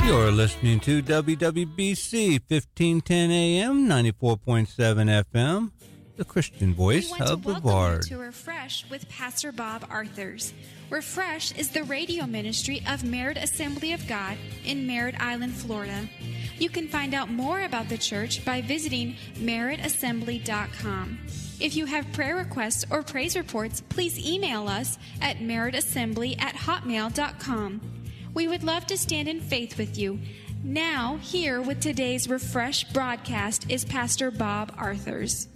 You're listening to WWBC 1510 AM, 94.7 FM, the Christian voice of Brevard. We want to welcome you to Refresh with Pastor Bob Arthurs. Refresh is the radio ministry of Merritt Assembly of God in Merritt Island, Florida. You can find out more about the church by visiting merrittassembly.com. If you have prayer requests or praise reports, please email us at merrittassembly@hotmail.com. We would love to stand in faith with you. Now, here with today's Refresh broadcast is Pastor Bob Arthurs.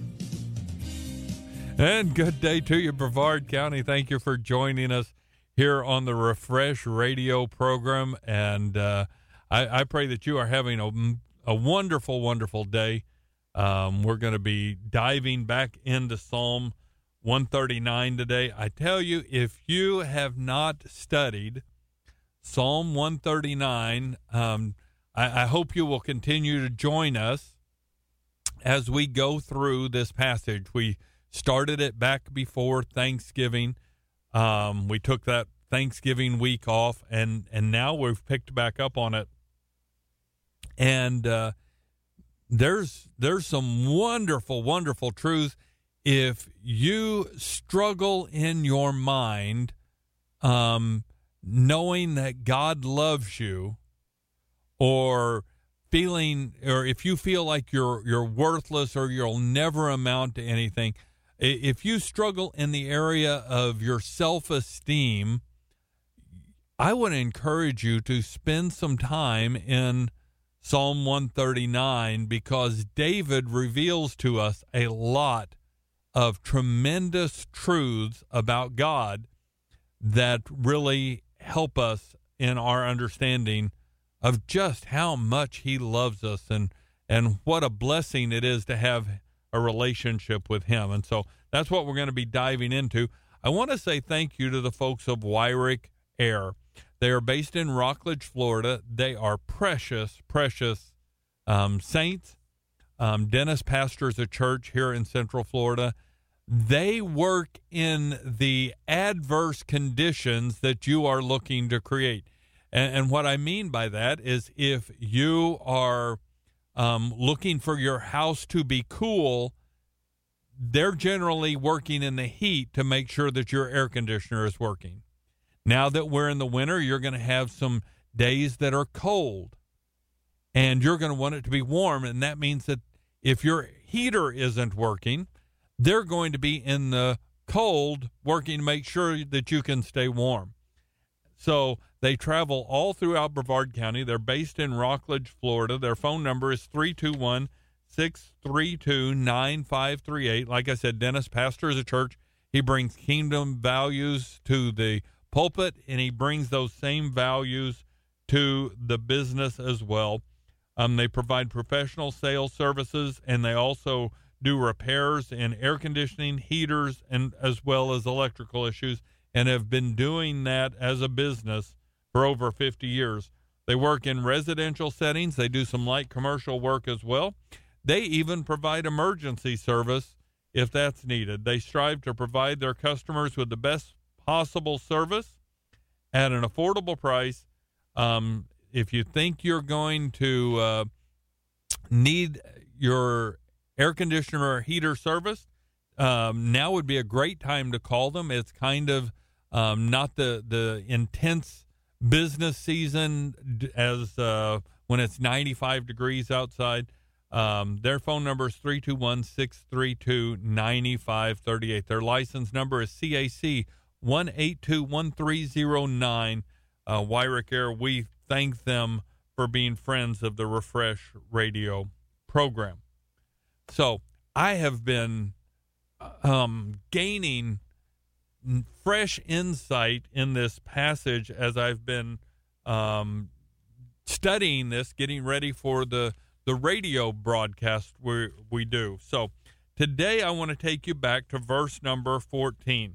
And good day to you, Brevard County. Thank you for joining us here on the Refresh radio program. And I pray that you are having a wonderful, wonderful day. We're going to be diving back into Psalm 139 today. I tell you, if you have not studied Psalm 139, I hope you will continue to join us as we go through this passage. We started it back before Thanksgiving. We took that Thanksgiving week off, and now we've picked back up on it. And there's some wonderful, wonderful truths. If you struggle in your mind, knowing that God loves you, or if you feel like you're worthless or you'll never amount to anything, if you struggle in the area of your self-esteem, I would encourage you to spend some time in Psalm 139, because David reveals to us a lot of tremendous truths about God that really help us in our understanding of just how much he loves us and what a blessing it is to have a relationship with him. And so that's what we're going to be diving into. I want to say thank you to the folks of Wyrick Air. They are based in Rockledge, Florida. They are precious, precious saints. Dennis pastors a church here in Central Florida. They work in the adverse conditions that you are looking to create. And what I mean by that is, if you are looking for your house to be cool, they're generally working in the heat to make sure that your air conditioner is working. Now that we're in the winter, you're going to have some days that are cold, and you're going to want it to be warm. And that means that if your heater isn't working, they're going to be in the cold working to make sure that you can stay warm. So they travel all throughout Brevard County. They're based in Rockledge, Florida. Their phone number is 321-632-9538. Like I said, Dennis pastors a church. He brings kingdom values to the pulpit, and he brings those same values to the business as well. They provide professional sales services, and they also do repairs in air conditioning, heaters, and as well as electrical issues, and have been doing that as a business for over 50 years. They work in residential settings. They do some light commercial work as well. They even provide emergency service if that's needed. They strive to provide their customers with the best possible service at an affordable price. If you think you're going to need your air conditioner or heater service, now would be a great time to call them. It's kind of not the intense business season as when it's 95 degrees outside. Their phone number is 321-632-9538. Their license number is CAC 1821309. Wyrick Air, we thank them for being friends of the Refresh radio program. So I have been gaining fresh insight in this passage as I've been studying this, getting ready for the radio broadcast we do. So today I want to take you back to verse number 14.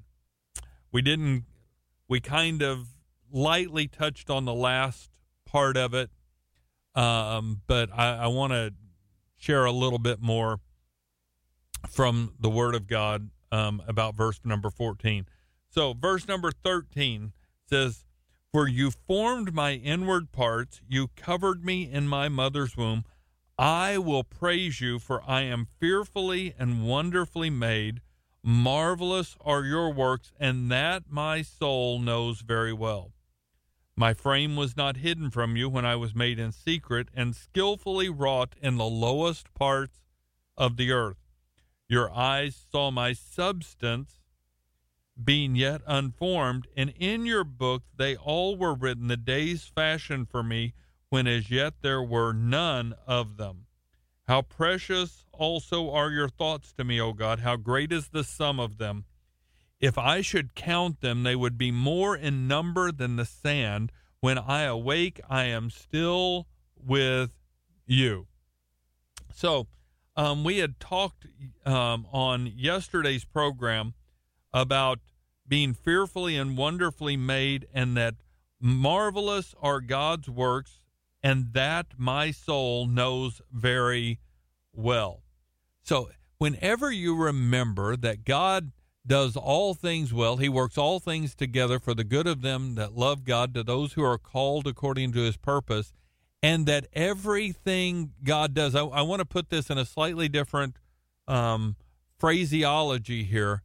We kind of lightly touched on the last part of it, but I want to share a little bit more from the Word of God about verse number 14. So verse number 13 says, For you formed my inward parts, you covered me in my mother's womb. I will praise you, for I am fearfully and wonderfully made. Marvelous are your works, and that my soul knows very well. My frame was not hidden from you when I was made in secret and skillfully wrought in the lowest parts of the earth. Your eyes saw my substance being yet unformed, and in your book they all were written, the days fashioned for me, when as yet there were none of them. How precious also are your thoughts to me, O God! How great is the sum of them! If I should count them, they would be more in number than the sand. When I awake, I am still with you. So, we had talked on yesterday's program about being fearfully and wonderfully made, and that marvelous are God's works, and that my soul knows very well. So, whenever you remember that God does all things well, he works all things together for the good of them that love God, to those who are called according to his purpose, and that everything God does, I want to put this in a slightly different phraseology here,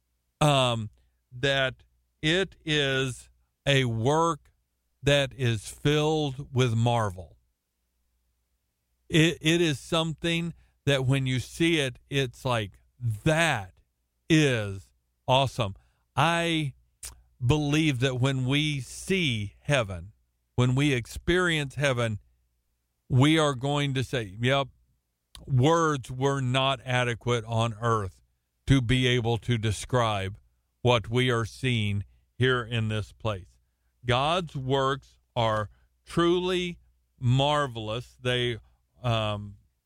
that it is a work that is filled with marvel. It is something that when you see it, it's like, that is awesome. I believe that when we see heaven, when we experience heaven, we are going to say, yep, words were not adequate on earth to be able to describe what we are seeing here in this place. God's works are truly marvelous. They are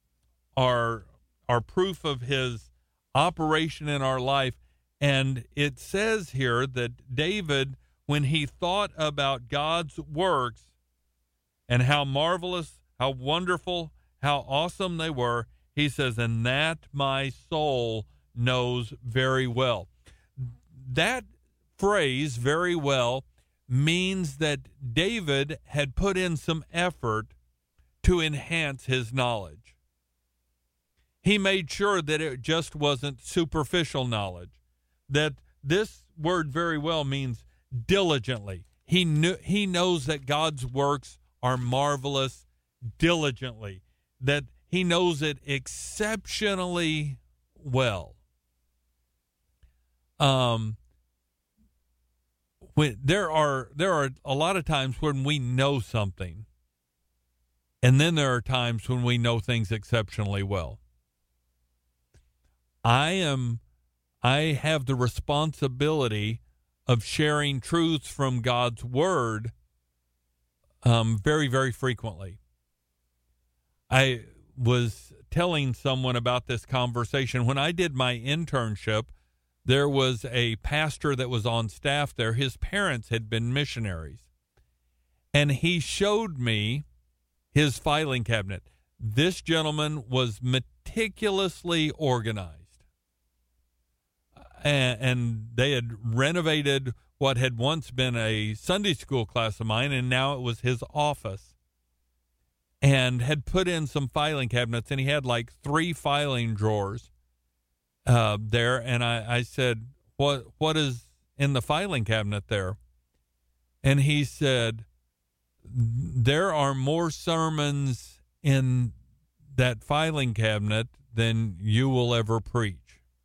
proof of his operation in our life. And it says here that David, when he thought about God's works and how marvelous, how wonderful, how awesome they were, he says, and that my soul knows very well. That phrase, very well, means that David had put in some effort to enhance his knowledge. He made sure that it just wasn't superficial knowledge, that this word very well means diligently. He knows that God's works are marvelous diligently, that he knows it exceptionally well. When there are a lot of times when we know something, and then there are times when we know things exceptionally well. I have the responsibility of sharing truths from God's word very, very frequently. I was telling someone about this conversation. When I did my internship, there was a pastor that was on staff there. His parents had been missionaries. And he showed me his filing cabinet. This gentleman was meticulously organized. And they had renovated what had once been a Sunday school class of mine, and now it was his office. And had put in some filing cabinets, and he had like 3 filing drawers there. And I said, what is in the filing cabinet there? And he said, there are more sermons in that filing cabinet than you will ever preach.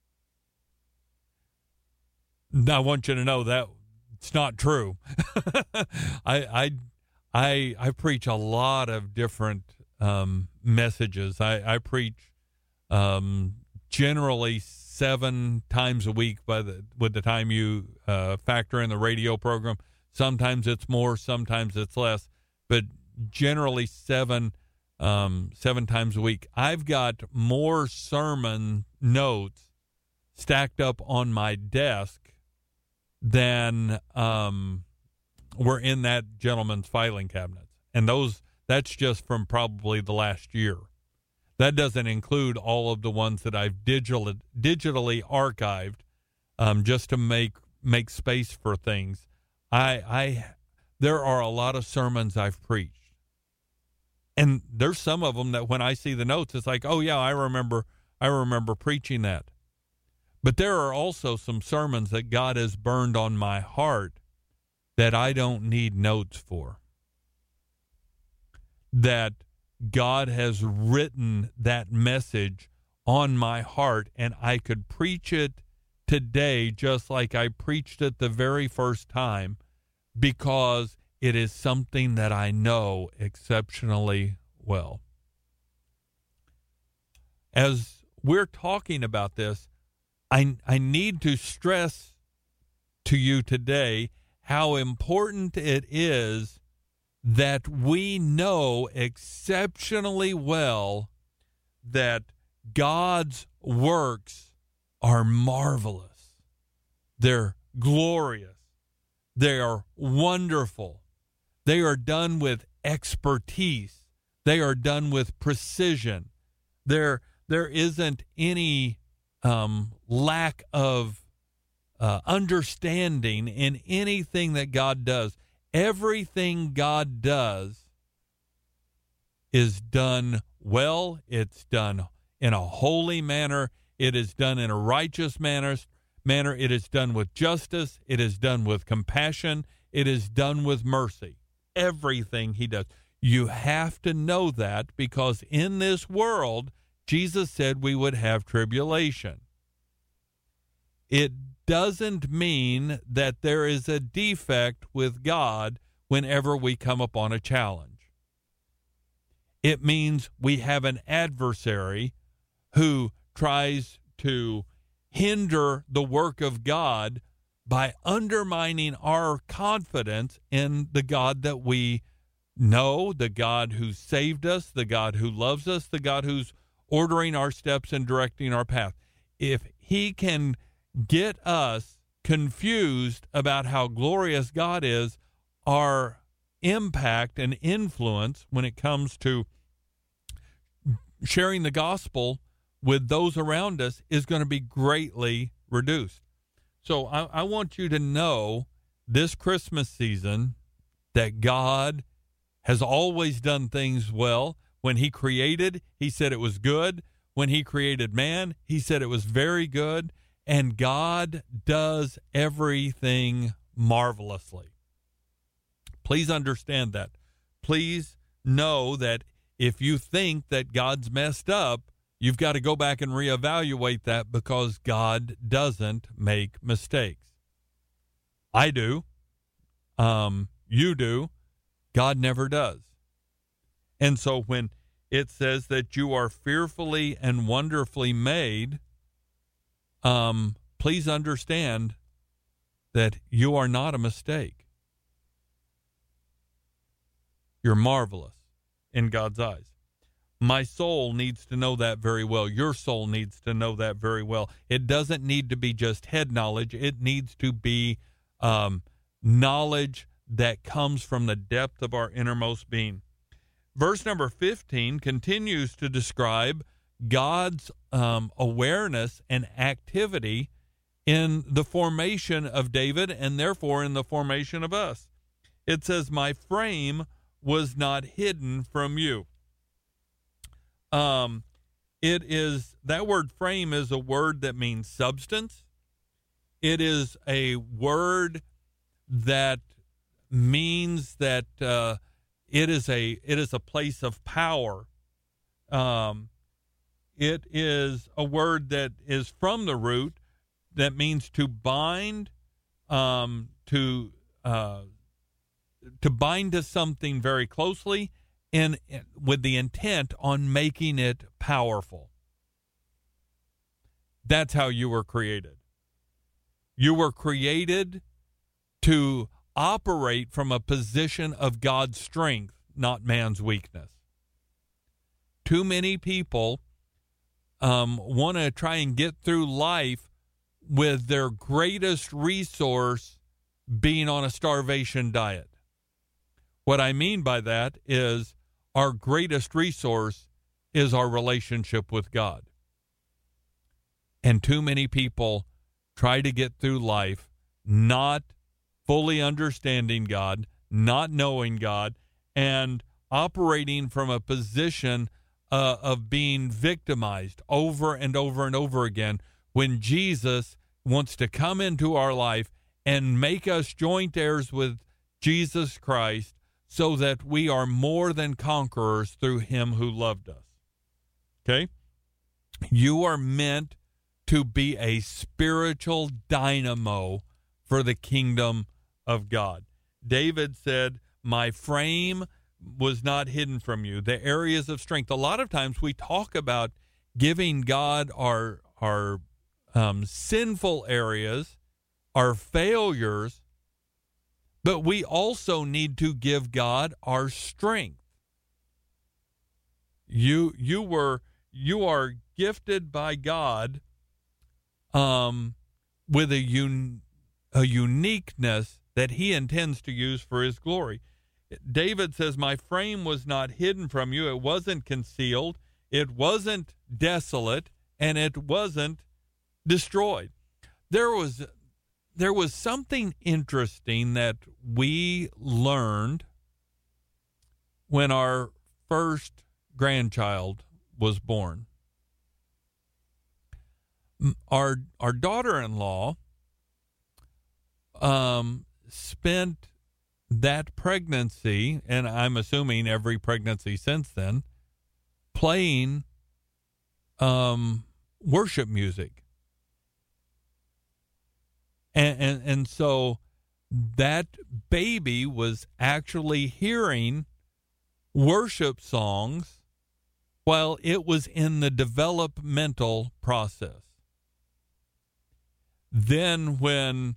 I want you to know that it's not true. I preach a lot of different messages. I preach generally 7 times a week with the time you factor in the radio program. Sometimes it's more, sometimes it's less, but generally 7 times a week. I've got more sermon notes stacked up on my desk than were in that gentleman's filing cabinets. And that's just from probably the last year. That doesn't include all of the ones that I've digitally archived just to make space for things. there are a lot of sermons I've preached. And there's some of them that when I see the notes, it's like, oh, yeah, I remember preaching that. But there are also some sermons that God has burned on my heart that I don't need notes for. That God has written that message on my heart, and I could preach it today just like I preached it the very first time, because it is something that I know exceptionally well. As we're talking about this, I need to stress to you today how important it is that we know exceptionally well that God's works are marvelous. They're glorious. They are wonderful. They are done with expertise. They are done with precision. There isn't any lack of understanding in anything that God does. Everything God does is done well. It's done in a holy manner. It is done in a righteous manner. It is done with justice. It is done with compassion. It is done with mercy. Everything he does. You have to know that, because in this world, Jesus said we would have tribulation. It doesn't mean that there is a defect with God whenever we come upon a challenge. It means we have an adversary who tries to hinder the work of God by undermining our confidence in the God that we know, the God who saved us, the God who loves us, the God who's ordering our steps and directing our path. If he can get us confused about how glorious God is, our impact and influence when it comes to sharing the gospel with those around us is going to be greatly reduced. So I want you to know this Christmas season that God has always done things well. When he created, he said it was good. When he created man, he said it was very good. And God does everything marvelously. Please understand that. Please know that if you think that God's messed up, you've got to go back and reevaluate that, because God doesn't make mistakes. I do. You do. God never does. And so when it says that you are fearfully and wonderfully made, please understand that you are not a mistake. You're marvelous in God's eyes. My soul needs to know that very well. Your soul needs to know that very well. It doesn't need to be just head knowledge. It needs to be knowledge that comes from the depth of our innermost being. Verse number 15 continues to describe God's awareness and activity in the formation of David, and therefore in the formation of us. It says, my frame was not hidden from you. It is, that word frame is a word that means substance. It is a word that means that it is a place of power. It is a word that is from the root that means to bind, to bind to something very closely, and with the intent on making it powerful. That's how you were created. You were created to operate from a position of God's strength, not man's weakness. Too many people want to try and get through life with their greatest resource being on a starvation diet. What I mean by that is our greatest resource is our relationship with God. And too many people try to get through life not fully understanding God, not knowing God, and operating from a position of being victimized over and over and over again, when Jesus wants to come into our life and make us joint heirs with Jesus Christ, so that we are more than conquerors through him who loved us. Okay? You are meant to be a spiritual dynamo for the kingdom of God. David said, my frame was not hidden from you. The areas of strength. A lot of times we talk about giving God our sinful areas, our failures, but we also need to give God our strength. You are gifted by God with a uniqueness that he intends to use for his glory. David says, my frame was not hidden from you. It wasn't concealed. It wasn't desolate, and it wasn't destroyed. There was something interesting that we learned when our first grandchild was born. Our daughter-in-law spent that pregnancy, and I'm assuming every pregnancy since then, playing worship music. And so that baby was actually hearing worship songs while it was in the developmental process. Then when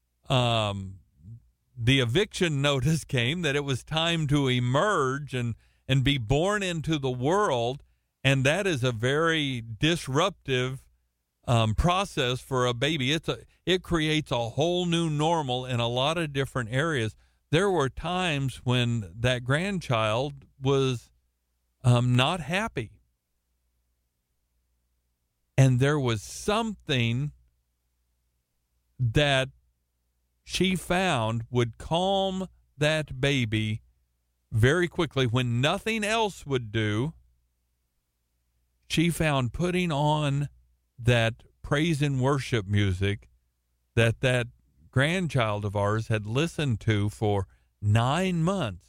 the eviction notice came that it was time to emerge and be born into the world, and that is a very disruptive process for a baby. It creates a whole new normal in a lot of different areas. There were times when that grandchild was not happy. And there was something that she found would calm that baby very quickly. When nothing else would do, she found putting on that praise and worship music that grandchild of ours had listened to for 9 months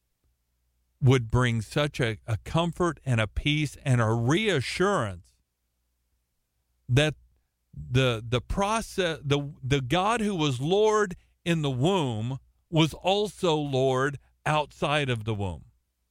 would bring such a comfort and a peace and a reassurance that the process, the God who was Lord in the womb was also Lord outside of the womb.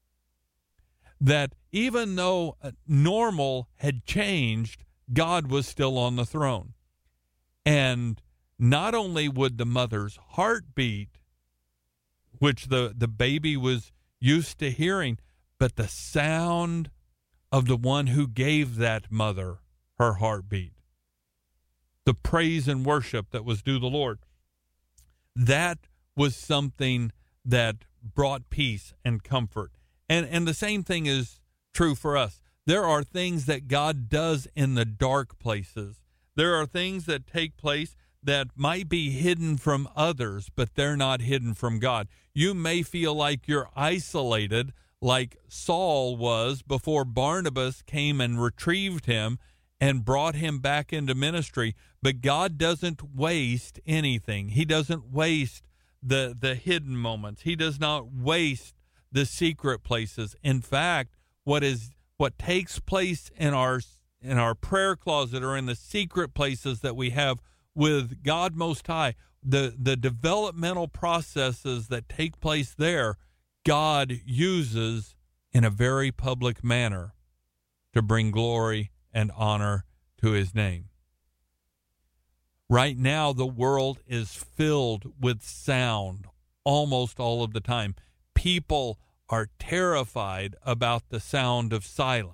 That even though normal had changed, God was still on the throne. And not only would the mother's heart beat, which the baby was used to hearing, but the sound of the one who gave that mother her heartbeat, the praise and worship that was due the Lord, that was something that brought peace and comfort. And the same thing is true for us. There are things that God does in the dark places. There are things that take place that might be hidden from others, but they're not hidden from God. You may feel like you're isolated, like Saul was before Barnabas came and retrieved him and brought him back into ministry. But God doesn't waste anything. He doesn't waste the hidden moments. He does not waste the secret places. In fact, what takes place in our prayer closet or in the secret places that we have with God Most High, the developmental processes that take place there, God uses in a very public manner to bring glory and honor to his name. Right now, the world is filled with sound almost all of the time. People are terrified about the sound of silence.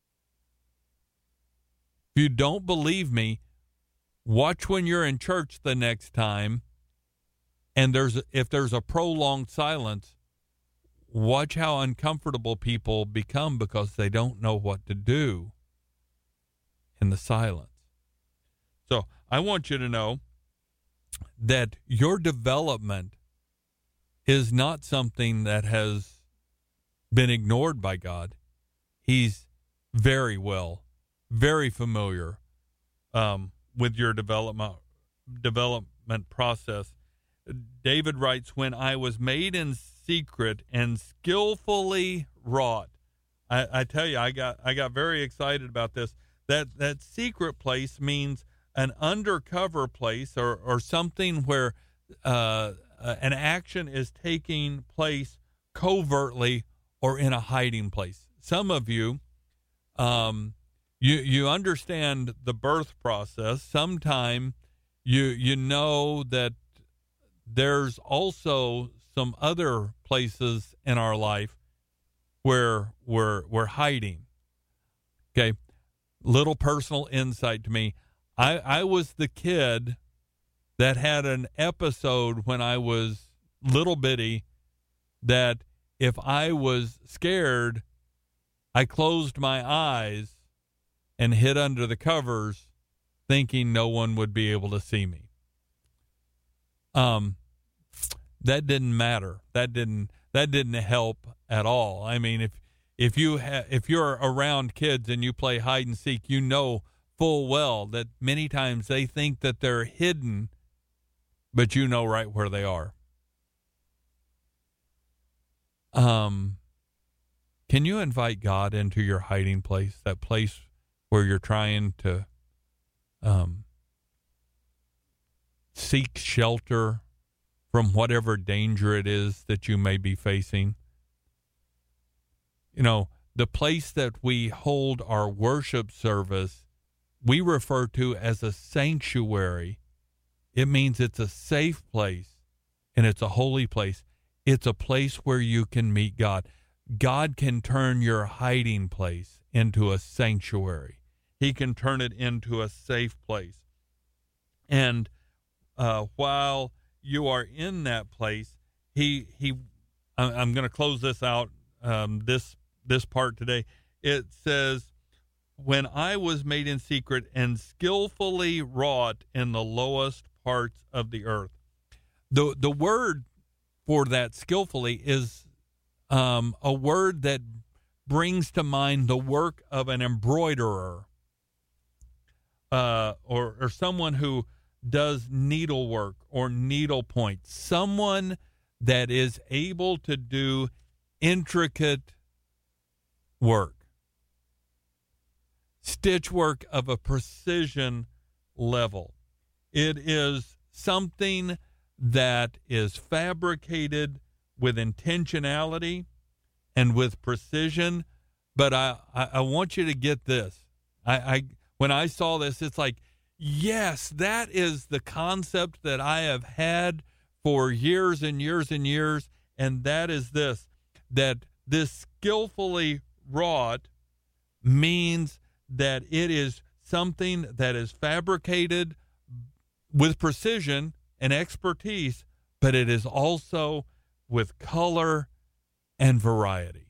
If you don't believe me, watch when you're in church the next time, and if there's a prolonged silence, watch how uncomfortable people become because they don't know what to do in the silence. So I want you to know that your development is not something that has been ignored by God. He's very familiar with your development process. David writes, when I was made in secret and skillfully wrought. I tell you, I got very excited about this. That secret place means an undercover place or something where an action is taking place covertly or in a hiding place. Some of you, you understand the birth process. Sometime you know that there's also some other places in our life where we're hiding. Okay, little personal insight to me. I was the kid that had an episode when I was little bitty that if I was scared, I closed my eyes and hid under the covers thinking no one would be able to see me. That didn't matter. That didn't help at all. I mean, if you're around kids and you play hide and seek, you know full well that many times they think that they're hidden, but you know right where they are. Can you invite God into your hiding place, that place where you're trying to seek shelter from whatever danger it is that you may be facing? You know, the place that we hold our worship service, we refer to as a sanctuary. It means it's a safe place and it's a holy place. It's a place where you can meet God. God can turn your hiding place into a sanctuary. He can turn it into a safe place. And while you are in that place, I'm going to close this out, this part today. It says, when I was made in secret and skillfully wrought in the lowest parts of the earth. The word for that skillfully is a word that brings to mind the work of an embroiderer or someone who does needlework or needlepoint, someone that is able to do intricate work, stitch work of a precision level. It is something that is fabricated with intentionality and with precision. But I want you to get this. When I saw this, it's like, yes, that is the concept that I have had for years and years and years, and that is this, that this skillfully wrought means that it is something that is fabricated with precision and expertise, but it is also with color and variety.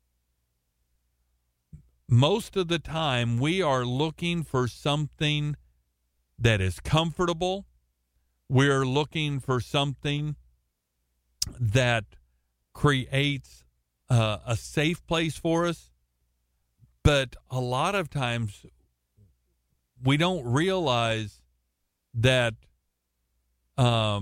Most of the time, we are looking for something that is comfortable. We're looking for something that creates a safe place for us. But a lot of times, we don't realize that our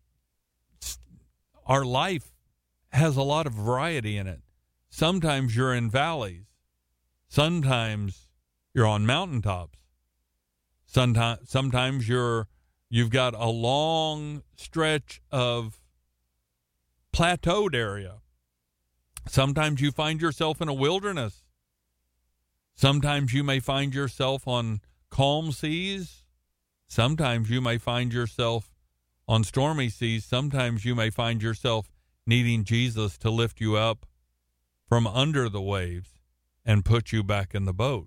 life has a lot of variety in it. Sometimes you're in valleys. Sometimes you're on mountaintops. Sometimes you've got a long stretch of plateaued area. Sometimes you find yourself in a wilderness. Sometimes you may find yourself on calm seas. Sometimes you may find yourself on stormy seas. Sometimes you may find yourself needing Jesus to lift you up from under the waves and put you back in the boat.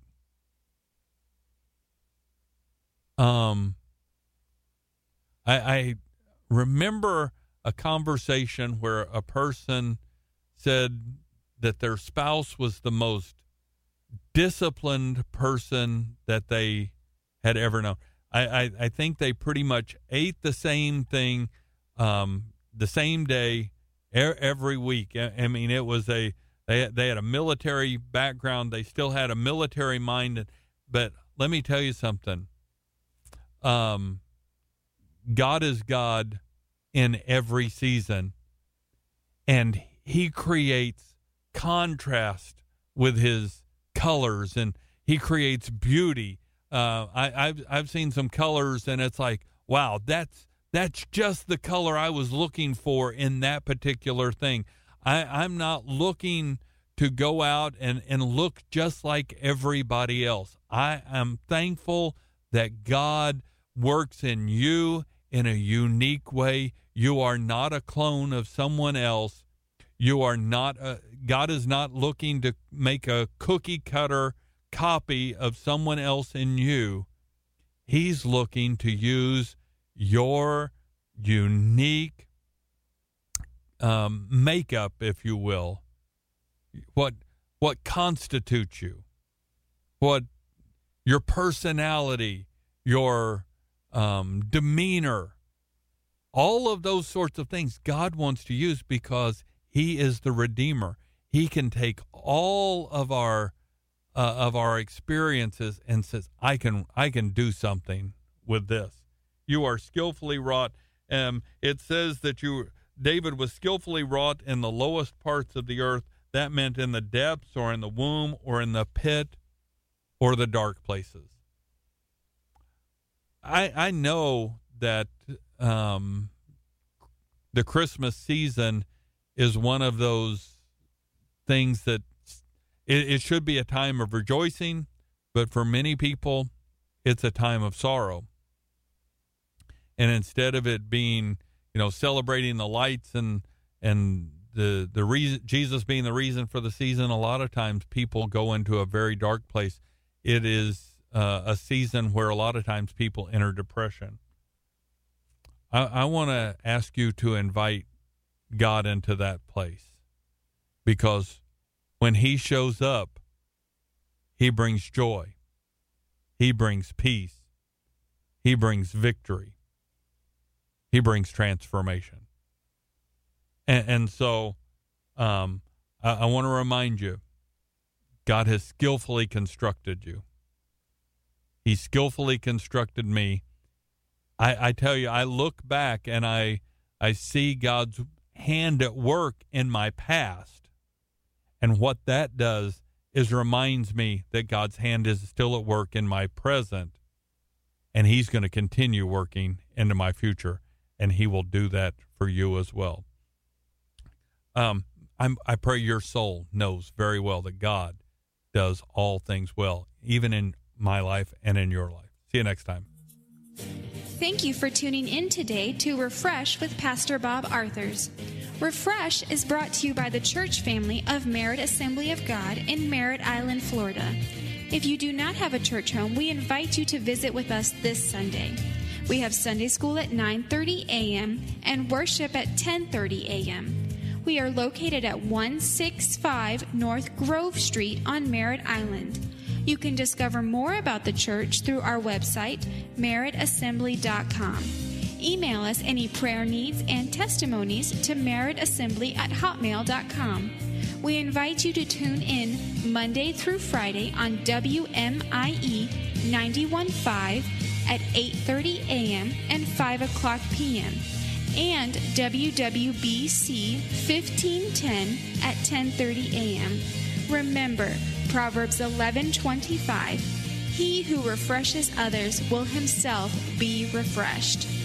I remember a conversation where a person said that their spouse was the most disciplined person that they had ever known. I think they pretty much ate the same thing the same day every week. I mean, it was they had a military background. They still had a military mind. But let me tell you something. God is God in every season, and he creates contrast with his colors, and he creates beauty. I've seen some colors, and it's like, wow, that's just the color I was looking for in that particular thing. I'm not looking to go out and look just like everybody else. I am thankful that God works in you in a unique way. You are not a clone of someone else. You are not God is not looking to make a cookie cutter copy of someone else in you. He's looking to use your unique makeup, if you will. What constitutes you, what your personality, your demeanor, all of those sorts of things God wants to use, because he is the Redeemer. He can take all of our experiences and says, I can do something with this. You are skillfully wrought. It says that David was skillfully wrought in the lowest parts of the earth. That meant in the depths or in the womb or in the pit or the dark places. I know that the Christmas season is one of those things that it should be a time of rejoicing, but for many people, it's a time of sorrow. And instead of it being, celebrating the lights and the reason, Jesus being the reason for the season, a lot of times people go into a very dark place. It is a season where a lot of times people enter depression. I want to ask you to invite God into that place, because when he shows up, he brings joy. He brings peace. He brings victory. He brings transformation. And so I want to remind you, God has skillfully constructed you. He skillfully constructed me. I tell you, I look back and I see God's hand at work in my past. And what that does is reminds me that God's hand is still at work in my present, and he's going to continue working into my future, and he will do that for you as well. I pray your soul knows very well that God does all things well, even in my life and in your life. See you next time. Thank you for tuning in today to Refresh with Pastor Bob Arthurs. Refresh is brought to you by the church family of Merritt Assembly of God in Merritt Island, Florida. If you do not have a church home, we invite you to visit with us this Sunday. We have Sunday school at 9:30 a.m. and worship at 10:30 a.m. We are located at 165 North Grove Street on Merritt Island. You can discover more about the church through our website, merrittassembly.com. Email us any prayer needs and testimonies to merrittassembly@hotmail.com. We invite you to tune in Monday through Friday on WMIE 91.5 at 8:30 a.m. and 5 o'clock p.m. and WWBC 1510 at 10:30 a.m. Remember, Proverbs 11:25, he who refreshes others will himself be refreshed.